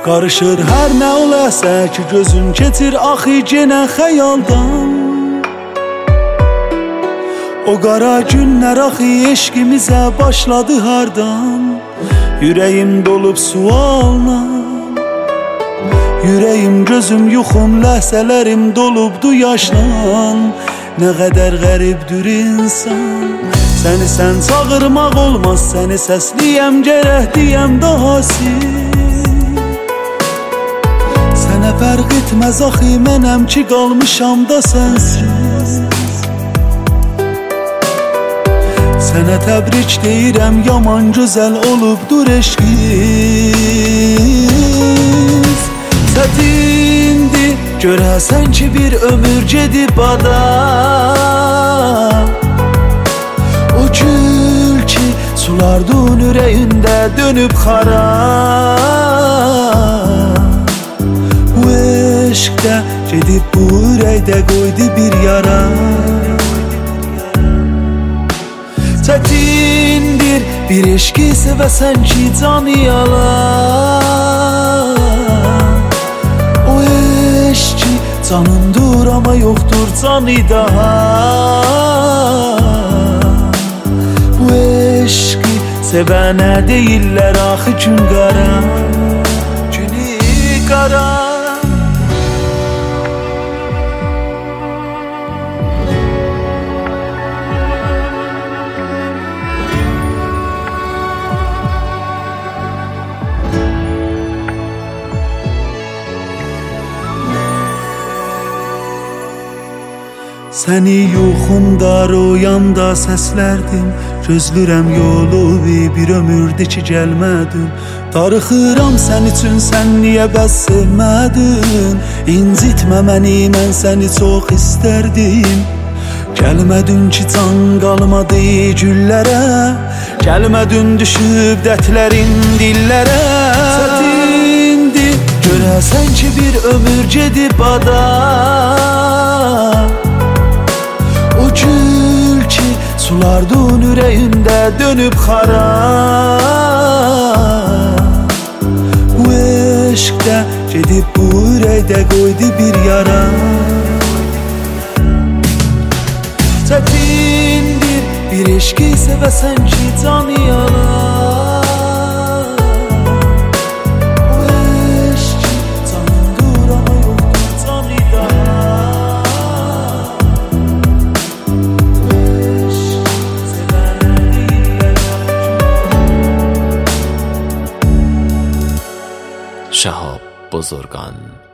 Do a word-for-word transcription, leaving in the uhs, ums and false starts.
Qarışır hər nə oləsə ki gözüm keçir axı yenə xəyaldan. O qara günlər axı eşqimizə başladı hardan. Ürəyim dolub sualla, ürəyim gözüm yuxum ləhsələrim dolubdu yaşla. Nə qədər qəribdir insan, səni sən çağırmaq olmaz, səni səsliyəm gərək deyəm dahası. Sənə fərq etməz axı mənəm ki qalmışam da sənsiz. Sənə təbrik deyirəm, yaman gözəl olubdur eşqimiz. Çətindir görəsən ki bir ömür gedib ada. O gül ki sulardın ürəyində dönüb xara. Bu eşqdə gedib bu ürəkdə qoydu bir yara. Çətindir bir eşqi sevəsən ki canı yalan. O eşqi canındır amma yoxdur canı daha. Bu eşqi sevənə deyirlər axı gün qara, günü qara. Səni yuxumda, rüyamda səslərdim. Gözlürəm yolu bir ömürdür ki gəlmədin. Darıxıram sən üçün, sən niyə bəs sevmədin? İncitmə məni, mən səni çox istərdim. Gəlmədin ki can qalmadı güllərə, gəlmədin düşüb dətlərin dillərə. Çətindir görəsən ki bir ömür gedib ada. O gül ki sulardın ürəyində dönüb xara. Bu eşqdə gedib bu ürəkdə qoydu bir yara. Çətindir bir eşqi sevəsən ki canı yalan. O eşqi canındır amma yoxdur canı daha. شهاب بزرگان.